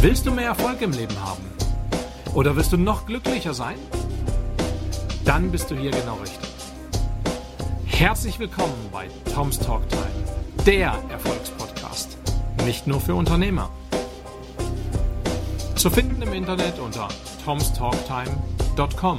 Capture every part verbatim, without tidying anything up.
Willst du mehr Erfolg im Leben haben? Oder willst du noch glücklicher sein? Dann bist du hier genau richtig. Herzlich willkommen bei Tom's Talk Time, der Erfolgspodcast. Nicht nur für Unternehmer. Zu finden im Internet unter toms talk time dot com.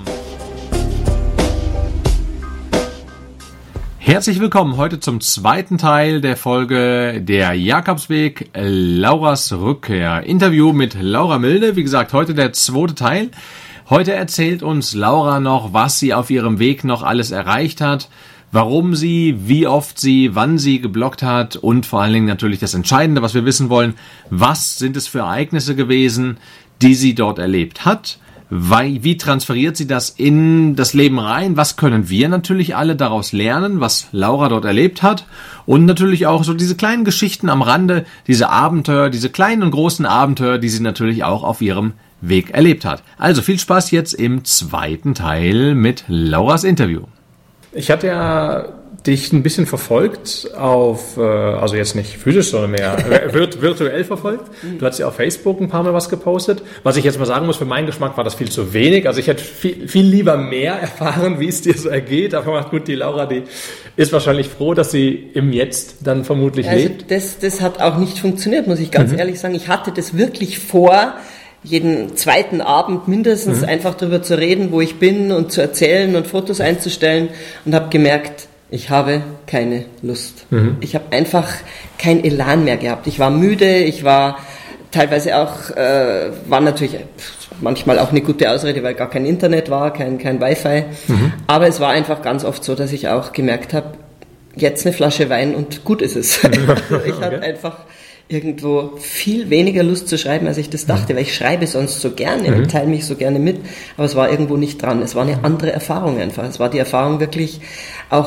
Herzlich willkommen heute zum zweiten Teil der Folge Der Jakobsweg, Lauras Rückkehr. Interview mit Laura Milde. Wie gesagt, heute der zweite Teil. Heute erzählt uns Laura noch, was sie auf ihrem Weg noch alles erreicht hat, warum sie, wie oft sie, wann sie gebloggt hat und vor allen Dingen natürlich das Entscheidende, was wir wissen wollen, was sind es für Ereignisse gewesen, die sie dort erlebt hat. Wie transferiert sie das in das Leben rein? Was können wir natürlich alle daraus lernen, was Laura dort erlebt hat? Und natürlich auch so diese kleinen Geschichten am Rande, diese Abenteuer, diese kleinen und großen Abenteuer, die sie natürlich auch auf ihrem Weg erlebt hat. Also viel Spaß jetzt im zweiten Teil mit Lauras Interview. Ich hatte ja dich ein bisschen verfolgt auf, also jetzt nicht physisch, sondern mehr virtuell verfolgt. Du hast ja auf Facebook ein paar Mal was gepostet. Was ich jetzt mal sagen muss, für meinen Geschmack war das viel zu wenig. Also ich hätte viel, viel lieber mehr erfahren, wie es dir so ergeht. Aber macht gut, die Laura, die ist wahrscheinlich froh, dass sie im Jetzt dann vermutlich also lebt. Das, das hat auch nicht funktioniert, muss ich ganz mhm. ehrlich sagen. Ich hatte das wirklich vor, jeden zweiten Abend mindestens mhm. einfach darüber zu reden, wo ich bin und zu erzählen und Fotos einzustellen, und habe gemerkt, ich habe keine Lust. Mhm. Ich habe einfach kein Elan mehr gehabt. Ich war müde, ich war teilweise auch, äh, war natürlich manchmal auch eine gute Ausrede, weil gar kein Internet war, kein, kein Wi-Fi. Mhm. Aber es war einfach ganz oft so, dass ich auch gemerkt habe, jetzt eine Flasche Wein und gut ist es. Ich okay. hatte einfach irgendwo viel weniger Lust zu schreiben, als ich das dachte, weil ich schreibe sonst so gerne mhm. und teile mich so gerne mit, aber es war irgendwo nicht dran. Es war eine andere Erfahrung einfach. Es war die Erfahrung wirklich auch,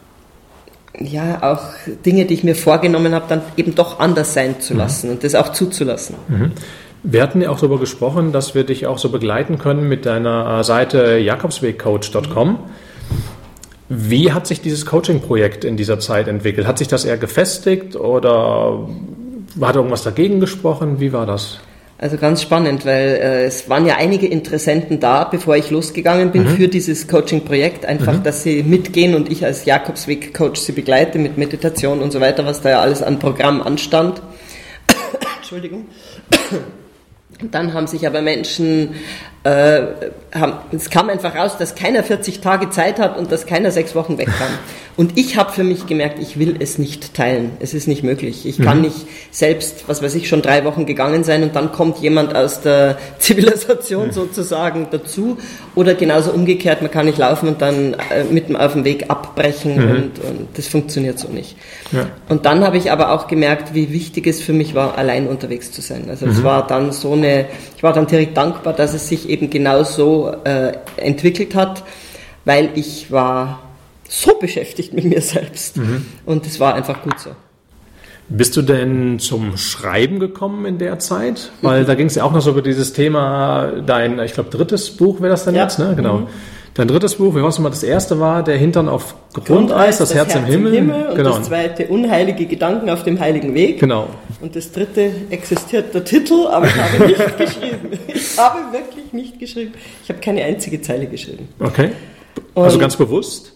ja, auch Dinge, die ich mir vorgenommen habe, dann eben doch anders sein zu lassen mhm. und das auch zuzulassen. Mhm. Wir hatten ja auch darüber gesprochen, dass wir dich auch so begleiten können mit deiner Seite jakobsweg coach dot com. Wie hat sich dieses Coaching-Projekt in dieser Zeit entwickelt? Hat sich das eher gefestigt oder hat irgendwas dagegen gesprochen? Wie war das? Also ganz spannend, weil äh, es waren ja einige Interessenten da, bevor ich losgegangen bin mhm. für dieses Coaching-Projekt. Einfach, mhm. dass sie mitgehen und ich als Jakobsweg-Coach sie begleite mit Meditation und so weiter, was da ja alles an Programm anstand. Entschuldigung. Und dann haben sich aber Menschen, äh, haben, es kam einfach raus, dass keiner vierzig Tage Zeit hat und dass keiner sechs Wochen weg kann. Und ich habe für mich gemerkt, ich will es nicht teilen. Es ist nicht möglich. Ich kann mhm. nicht selbst, was weiß ich, schon drei Wochen gegangen sein und dann kommt jemand aus der Zivilisation mhm. sozusagen dazu. Oder genauso umgekehrt, man kann nicht laufen und dann äh, mitten auf dem Weg abbrechen mhm. und, und das funktioniert so nicht. Ja. Und dann habe ich aber auch gemerkt, wie wichtig es für mich war, allein unterwegs zu sein. Also mhm. es war dann so eine, ich war dann direkt dankbar, dass es sich eben genau so äh, entwickelt hat, weil ich war so beschäftigt mit mir selbst. Mhm. Und es war einfach gut so. Bist du denn zum Schreiben gekommen in der Zeit? Weil mhm. da ging es ja auch noch so über dieses Thema, dein, ich glaube, drittes Buch wäre das dann ja. jetzt, ne? Genau. Mhm. Dein drittes Buch, wie war es nochmal, das erste war Der Hintern auf Grundeis, Grundeis das, das Herz, Herz im Himmel. Himmel und genau. das zweite Unheilige Gedanken auf dem heiligen Weg. Genau. Und das dritte existiert der Titel, aber ich habe nicht geschrieben. Ich habe wirklich nicht geschrieben. Ich habe keine einzige Zeile geschrieben. Okay. Also und ganz bewusst?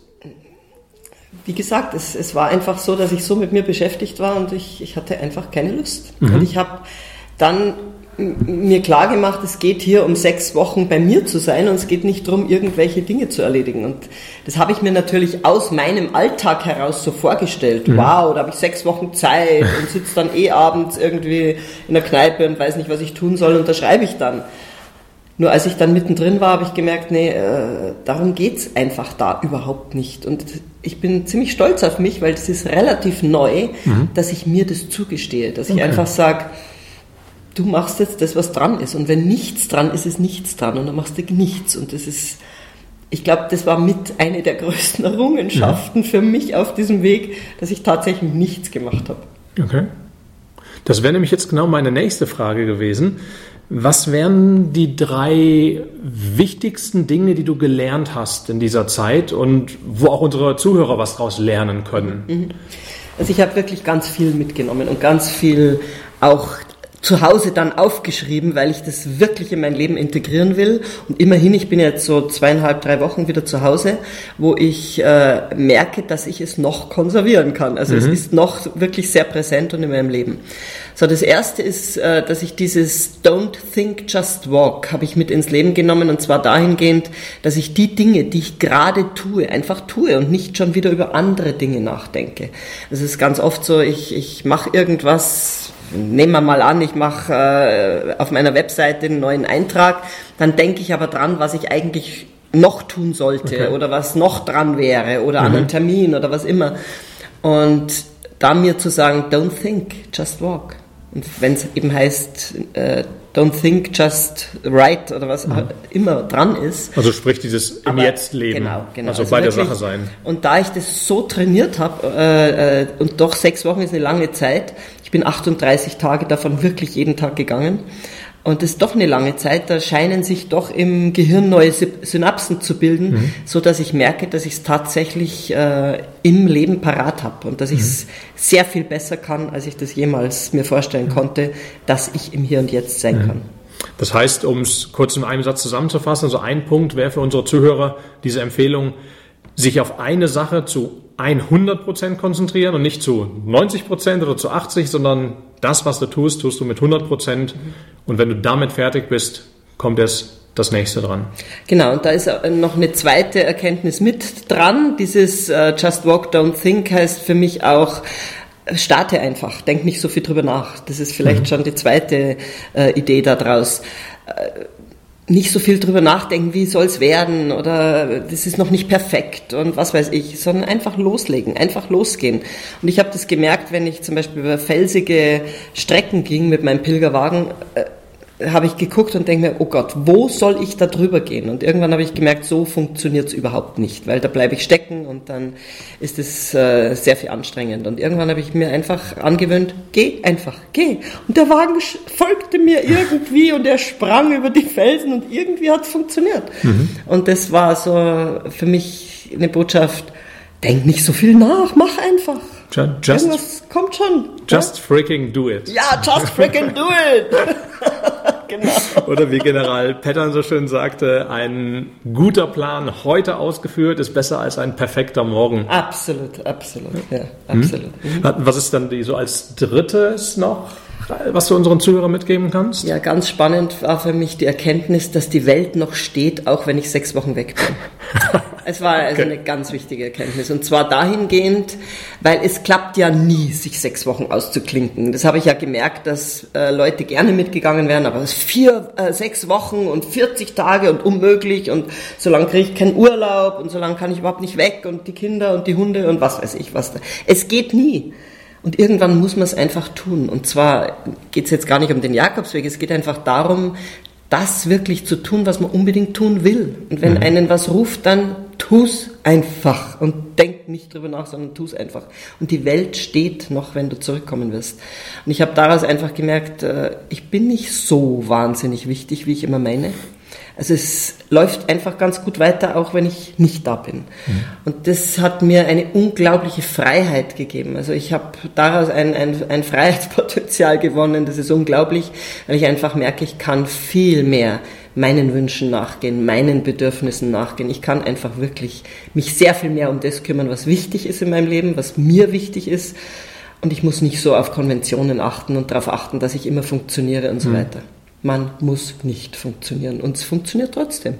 Wie gesagt, es, es war einfach so, dass ich so mit mir beschäftigt war und ich, ich hatte einfach keine Lust. Mhm. Und ich habe dann mir klar gemacht, es geht hier um sechs Wochen bei mir zu sein und es geht nicht darum, irgendwelche Dinge zu erledigen. Und das habe ich mir natürlich aus meinem Alltag heraus so vorgestellt. Mhm. Wow, da habe ich sechs Wochen Zeit und sitze dann eh abends irgendwie in der Kneipe und weiß nicht, was ich tun soll, und da schreibe ich dann. Nur als ich dann mittendrin war, habe ich gemerkt, nee, äh, darum geht's einfach da überhaupt nicht. Und ich bin ziemlich stolz auf mich, weil das ist relativ neu, mhm. dass ich mir das zugestehe. Dass okay. ich einfach sage, du machst jetzt das, was dran ist. Und wenn nichts dran ist, ist nichts dran. Und dann machst du nichts. Und das ist, ich glaube, das war mit eine der größten Errungenschaften ja. für mich auf diesem Weg, dass ich tatsächlich nichts gemacht habe. Okay. Das wäre nämlich jetzt genau meine nächste Frage gewesen. Was wären die drei wichtigsten Dinge, die du gelernt hast in dieser Zeit und wo auch unsere Zuhörer was daraus lernen können? Also ich habe wirklich ganz viel mitgenommen und ganz viel auch zu Hause dann aufgeschrieben, weil ich das wirklich in mein Leben integrieren will. Und immerhin, ich bin jetzt so zweieinhalb, drei Wochen wieder zu Hause, wo ich äh, merke, dass ich es noch konservieren kann. Also mhm. es ist noch wirklich sehr präsent und in meinem Leben. So, das erste ist, äh, dass ich dieses Don't think, just walk habe ich mit ins Leben genommen, und zwar dahingehend, dass ich die Dinge, die ich gerade tue, einfach tue und nicht schon wieder über andere Dinge nachdenke. Das ist ganz oft so, ich, ich mache irgendwas. Nehmen wir mal an, ich mache äh, auf meiner Webseite einen neuen Eintrag, dann denke ich aber dran, was ich eigentlich noch tun sollte okay. oder was noch dran wäre oder mhm. an einem Termin oder was immer. Und da mir zu sagen, don't think, just walk. Und wenn es eben heißt, äh, don't think, just write oder was mhm. immer dran ist. Also sprich dieses im aber, Jetzt leben, genau, genau. also, also bei wirklich, der Sache sein. Und da ich das so trainiert habe, äh, äh, und doch sechs Wochen ist eine lange Zeit, ich bin achtunddreißig Tage davon wirklich jeden Tag gegangen, und das ist doch eine lange Zeit, da scheinen sich doch im Gehirn neue Synapsen zu bilden, mhm. so dass ich merke, dass ich es tatsächlich äh, im Leben parat habe und dass ich es mhm. sehr viel besser kann, als ich das jemals mir vorstellen mhm. konnte, dass ich im Hier und Jetzt sein mhm. kann. Das heißt, um es kurz in einem Satz zusammenzufassen, also ein Punkt wäre für unsere Zuhörer diese Empfehlung, sich auf eine Sache zu hundert Prozent konzentrieren und nicht zu neunzig Prozent oder zu achtzig, sondern das, was du tust, tust du mit hundert Prozent. Und wenn du damit fertig bist, kommt erst das nächste dran. Genau, und da ist noch eine zweite Erkenntnis mit dran. Dieses uh, Just Walk, Don't Think heißt für mich auch, starte einfach, denk nicht so viel drüber nach. Das ist vielleicht mhm. schon die zweite äh, Idee daraus. Äh, nicht so viel drüber nachdenken, wie soll es werden oder das ist noch nicht perfekt und was weiß ich, sondern einfach loslegen, einfach losgehen. Und ich habe das gemerkt, wenn ich zum Beispiel über felsige Strecken ging mit meinem Pilgerwagen, äh, habe ich geguckt und denke mir, oh Gott, wo soll ich da drüber gehen? Und irgendwann habe ich gemerkt, so funktioniert es überhaupt nicht, weil da bleibe ich stecken und dann ist es äh, sehr viel anstrengend. Und irgendwann habe ich mir einfach angewöhnt, geh einfach, geh. Und der Wagen folgte mir irgendwie und er sprang über die Felsen und irgendwie hat es funktioniert. Mhm. Und das war so für mich eine Botschaft, denk nicht so viel nach, mach einfach. Just, Irgendwas kommt schon. Just ja? freaking do it. Ja, just freaking do it. Genau. Oder wie General Pattern so schön sagte, ein guter Plan heute ausgeführt ist besser als ein perfekter Morgen. Absolut, absolut, ja, absolut. Mhm. Was ist dann die so als drittes noch, was du unseren Zuhörern mitgeben kannst? Ja, ganz spannend war für mich die Erkenntnis, dass die Welt noch steht, auch wenn ich sechs Wochen weg bin. Es war also okay. eine ganz wichtige Erkenntnis. Und zwar dahingehend, weil es klappt ja nie, sich sechs Wochen auszuklinken. Das habe ich ja gemerkt, dass äh, Leute gerne mitgegangen wären, aber es vier, äh, sechs Wochen und vierzig Tage und unmöglich und so lange kriege ich keinen Urlaub und so lange kann ich überhaupt nicht weg und die Kinder und die Hunde und was weiß ich was. Da. Es geht nie. Und irgendwann muss man es einfach tun. Und zwar geht es jetzt gar nicht um den Jakobsweg, es geht einfach darum, das wirklich zu tun, was man unbedingt tun will. Und wenn mhm. einen was ruft, dann tu's einfach und denk nicht drüber nach, sondern tu's einfach. Und die Welt steht noch, wenn du zurückkommen wirst. Und ich habe daraus einfach gemerkt, ich bin nicht so wahnsinnig wichtig, wie ich immer meine. Also es läuft einfach ganz gut weiter, auch wenn ich nicht da bin. Mhm. Und das hat mir eine unglaubliche Freiheit gegeben. Also ich habe daraus ein, ein, ein Freiheitspotenzial gewonnen, das ist unglaublich, weil ich einfach merke, ich kann viel mehr meinen Wünschen nachgehen, meinen Bedürfnissen nachgehen. Ich kann einfach wirklich mich sehr viel mehr um das kümmern, was wichtig ist in meinem Leben, was mir wichtig ist. Und ich muss nicht so auf Konventionen achten und darauf achten, dass ich immer funktioniere und so mhm. weiter. Man muss nicht funktionieren und es funktioniert trotzdem.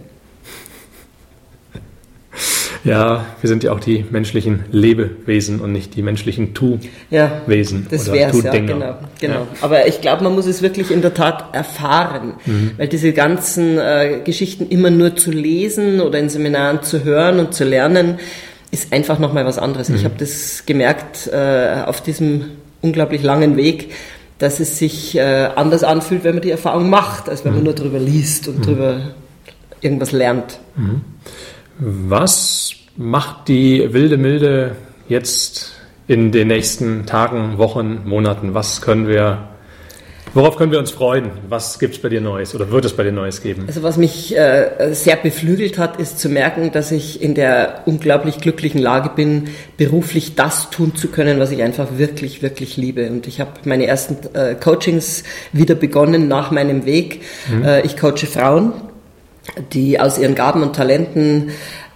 Ja, wir sind ja auch die menschlichen Lebewesen und nicht die menschlichen Tu-Wesen. Ja, das wäre es, ja, genau. genau. Ja. Aber ich glaube, man muss es wirklich in der Tat erfahren, mhm. weil diese ganzen äh, Geschichten immer nur zu lesen oder in Seminaren zu hören und zu lernen, ist einfach nochmal was anderes. Mhm. Ich habe das gemerkt äh, auf diesem unglaublich langen Weg, dass es sich äh, anders anfühlt, wenn man die Erfahrung macht, als wenn man nur drüber liest und mhm. drüber irgendwas lernt. Mhm. Was macht die wilde Milde jetzt in den nächsten Tagen, Wochen, Monaten? Was können wir Worauf können wir uns freuen? Was gibt es bei dir Neues oder wird es bei dir Neues geben? Also was mich äh, sehr beflügelt hat, ist zu merken, dass ich in der unglaublich glücklichen Lage bin, beruflich das tun zu können, was ich einfach wirklich, wirklich liebe. Und ich habe meine ersten äh, Coachings wieder begonnen nach meinem Weg. Mhm. Äh, ich coache Frauen, die aus ihren Gaben und Talenten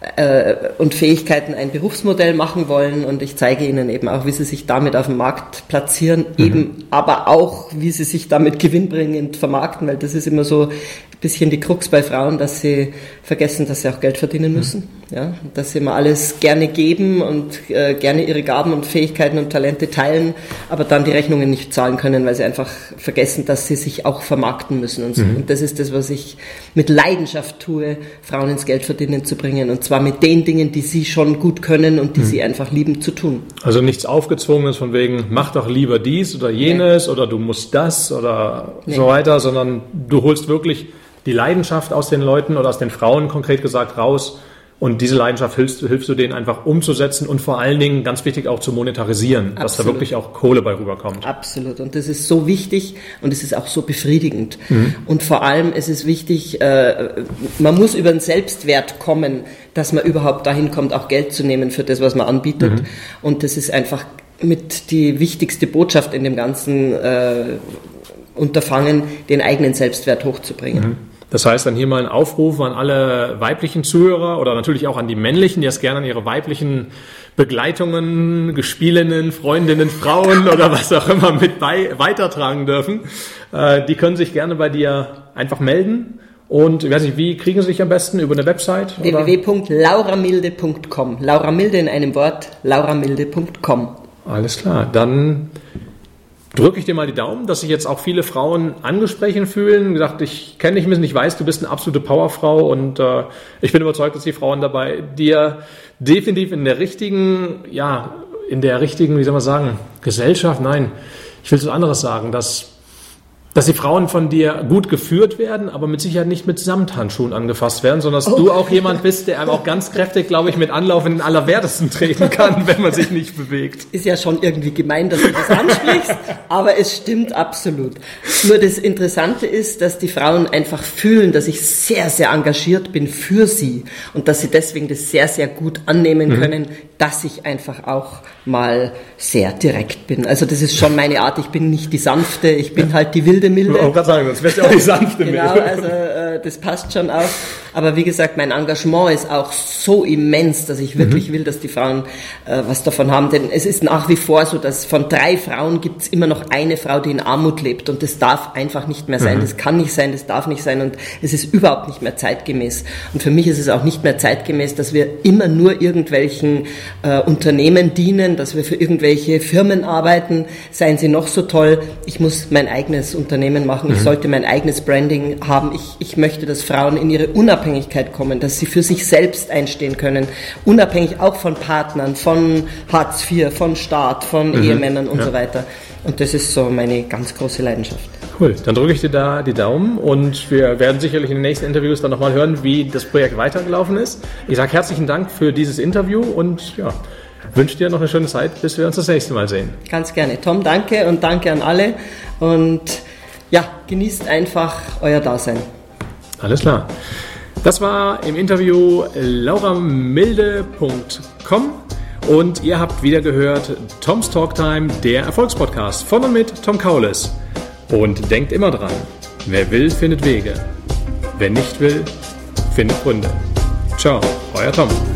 und Fähigkeiten ein Berufsmodell machen wollen, und ich zeige ihnen eben auch, wie sie sich damit auf dem Markt platzieren, mhm. eben aber auch, wie sie sich damit gewinnbringend vermarkten, weil das ist immer so ein bisschen die Krux bei Frauen, dass sie vergessen, dass sie auch Geld verdienen müssen, mhm. ja, dass sie immer alles gerne geben und äh, gerne ihre Gaben und Fähigkeiten und Talente teilen, aber dann die Rechnungen nicht zahlen können, weil sie einfach vergessen, dass sie sich auch vermarkten müssen und so. Mhm. Und das ist das, was ich mit Leidenschaft tue, Frauen ins Geld verdienen zu bringen, und zwar mit den Dingen, die sie schon gut können und die mhm. sie einfach lieben zu tun. Also nichts Aufgezwungenes von wegen, mach doch lieber dies oder jenes, nee. oder du musst das oder nee. so weiter, sondern du holst wirklich die Leidenschaft aus den Leuten oder aus den Frauen konkret gesagt raus, und diese Leidenschaft hilfst, hilfst du denen einfach umzusetzen und vor allen Dingen, ganz wichtig, auch zu monetarisieren, Absolut. Dass da wirklich auch Kohle bei rüberkommt. Absolut, und das ist so wichtig und es ist auch so befriedigend. Mhm. Und vor allem ist es wichtig, äh, man muss über den Selbstwert kommen, dass man überhaupt dahin kommt, auch Geld zu nehmen für das, was man anbietet. Mhm. Und das ist einfach mit die wichtigste Botschaft in dem ganzen äh, Unterfangen, den eigenen Selbstwert hochzubringen. Mhm. Das heißt dann hier mal ein Aufruf an alle weiblichen Zuhörer oder natürlich auch an die männlichen, die es gerne an ihre weiblichen Begleitungen, Gespielinnen, Freundinnen, Frauen oder was auch immer mit bei, weitertragen dürfen. Äh, die können sich gerne bei dir einfach melden. Und ich weiß nicht, wie kriegen sie sich am besten? Über eine Website? w w w punkt lauramilde punkt com. Lauramilde in einem Wort, lauramilde punkt com. Alles klar, dann drücke ich dir mal die Daumen, dass sich jetzt auch viele Frauen angesprochen fühlen. Wie gesagt, ich kenne dich ein bisschen, ich weiß, du bist eine absolute Powerfrau, und äh, ich bin überzeugt, dass die Frauen dabei dir definitiv in der richtigen, ja, in der richtigen, wie soll man sagen, Gesellschaft, nein, ich will was anderes sagen, dass dass die Frauen von dir gut geführt werden, aber mit Sicherheit nicht mit Samthandschuhen angefasst werden, sondern dass oh. du auch jemand bist, der einem auch ganz kräftig, glaube ich, mit Anlauf in den Allerwertesten treten kann, wenn man sich nicht bewegt. Ist ja schon irgendwie gemein, dass du das ansprichst, aber es stimmt absolut. Nur das Interessante ist, dass die Frauen einfach fühlen, dass ich sehr, sehr engagiert bin für sie und dass sie deswegen das sehr, sehr gut annehmen mhm. können, dass ich einfach auch mal sehr direkt bin. Also das ist schon meine Art. Ich bin nicht die sanfte, ich bin halt die wilde Milde. Ich wollte gerade sagen, das wärst ja auch die sanfte Milde. Genau, also äh, das passt schon auch. Aber wie gesagt, mein Engagement ist auch so immens, dass ich wirklich mhm. will, dass die Frauen äh, was davon haben. Denn es ist nach wie vor so, dass von drei Frauen gibt es immer noch eine Frau, die in Armut lebt. Und das darf einfach nicht mehr sein. Mhm. Das kann nicht sein, das darf nicht sein. Und es ist überhaupt nicht mehr zeitgemäß. Und für mich ist es auch nicht mehr zeitgemäß, dass wir immer nur irgendwelchen äh, Unternehmen dienen, dass wir für irgendwelche Firmen arbeiten, seien sie noch so toll. Ich muss mein eigenes Unternehmen machen. Mhm. Ich sollte mein eigenes Branding haben. Ich, ich möchte, dass Frauen in ihre Unabhängigkeit kommen, dass sie für sich selbst einstehen können, unabhängig auch von Partnern, von Hartz vier, von Staat, von mhm. Ehemännern und ja. so weiter. Und das ist so meine ganz große Leidenschaft. Cool, dann drücke ich dir da die Daumen, und wir werden sicherlich in den nächsten Interviews dann nochmal hören, wie das Projekt weitergelaufen ist. Ich sage herzlichen Dank für dieses Interview und ja, wünsche dir noch eine schöne Zeit, bis wir uns das nächste Mal sehen. Ganz gerne. Tom, danke und danke an alle, und ja, genießt einfach euer Dasein. Alles klar. Das war im Interview lauramilde punkt com. Und ihr habt wieder gehört Tom's Talktime, der Erfolgspodcast von und mit Tom Kaules. Und denkt immer dran, wer will, findet Wege. Wer nicht will, findet Gründe. Ciao, euer Tom.